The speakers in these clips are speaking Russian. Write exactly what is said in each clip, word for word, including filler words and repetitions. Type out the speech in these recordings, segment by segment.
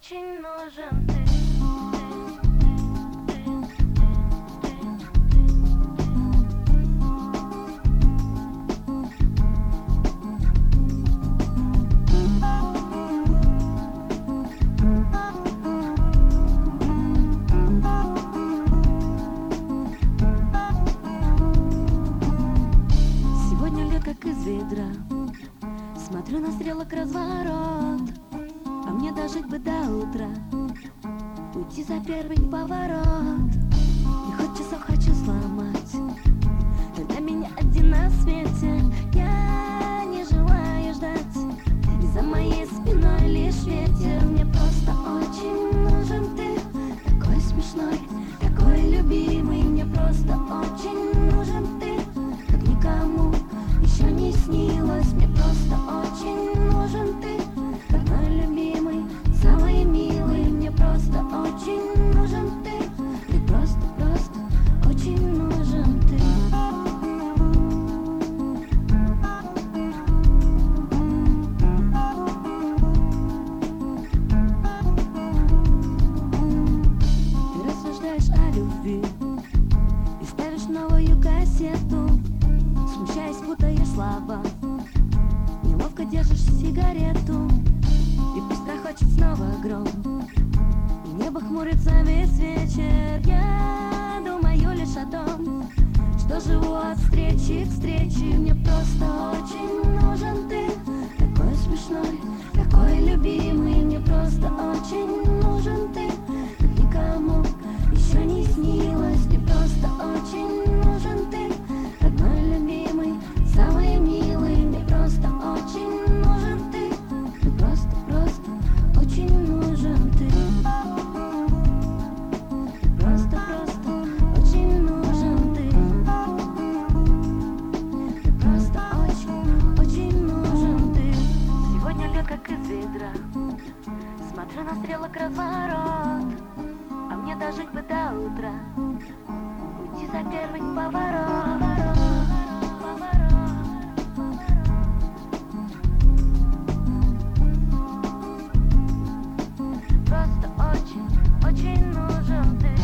очень нужен ты. Как из ведра, смотрю на стрелок разворот, а мне дожить бы до утра, уйти за первый поворот. И хоть часов хочу сломать, когда меня один на свете, я не желаю ждать, и за моей спиной лишь ветер. Мне просто очень нужен ты, такой смешной, такой любимый. Мне просто очень нужен ты, как никому еще не снилось. Мне просто очень нужен ты, как мой любимый, самый милый. Мне просто очень нужен ты, ты просто, просто очень нужен ты. Ты рассуждаешь о любви и ставишь новую кассету, смущаясь, путаешь слова, неловко держишь сигарету. И пусть грохочет снова гром, и небо хмурится весь вечер, я думаю лишь о том, что живу от встречи к встрече. Мне просто очень нужен ты, такой смешной, такой любимый. Мне просто очень нужен ты, как никому еще не снилось. Мне просто очень нужен ты, как мой любимый, самый милый. Мне просто очень нужен ты, ты просто, просто очень нужен ты. Ты просто, просто очень нужен ты. Ты просто очень, очень нужен ты. Сегодня лед как из ведра, смотрю на стрелок разворот, а мне дожить бы до утра, уйти за первый поворот. Просто очень, очень нужен ты.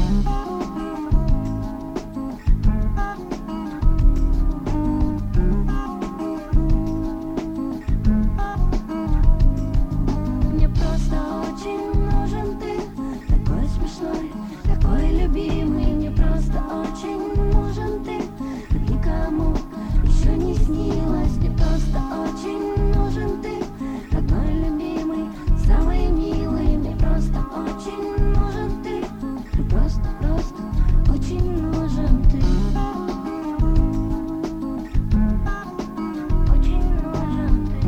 Мне просто очень нужен ты, такой смешной, такой любимый. Мне просто очень нужен ты, как никому еще не снилось. Мне просто очень нужен ты, как мой любимый, самый милый. Мне просто очень нужен ты, ты просто, просто очень нужен ты. Очень нужен ты.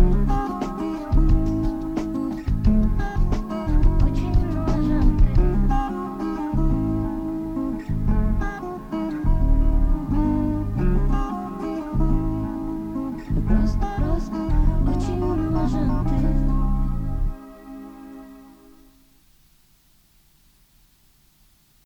Очень нужен ты. Ты просто